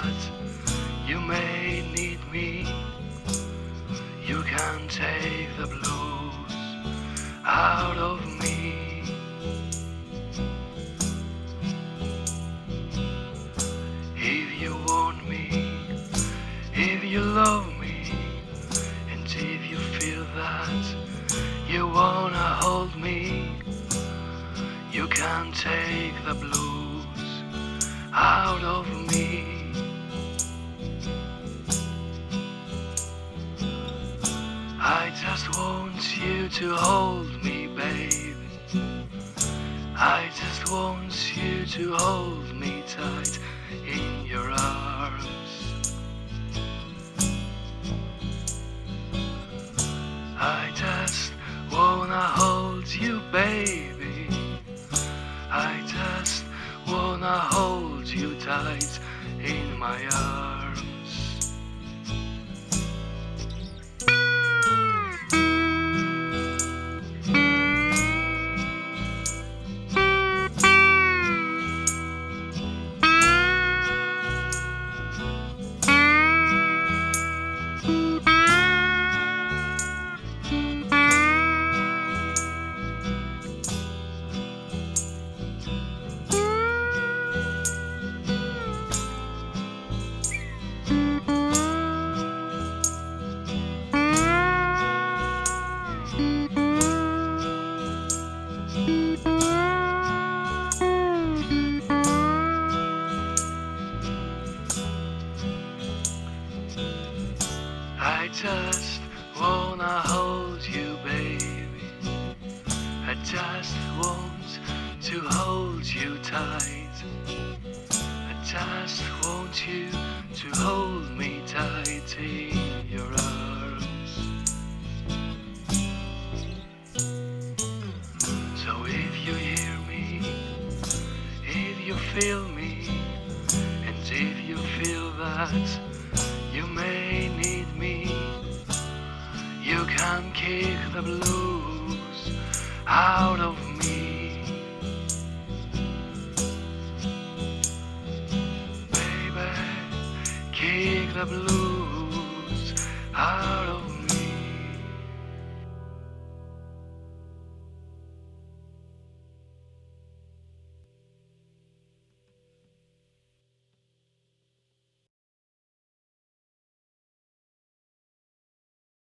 that you may need me. You can take the blues out of me. If you want me, if you love me, and if you feel that you wanna hold me, you can take the blues out of me. I just want you to hold me, baby. I just want you to hold me tight in your arms. I just wanna hold you, baby. I just wanna hold you tight in my arms. I just wanna hold you, baby. I just want to hold you tight. I just want you to hold me tight in your arms. So if you hear me, if you feel me, and if you feel that you may need me, you can kick the blues out of me. Baby, kick the blues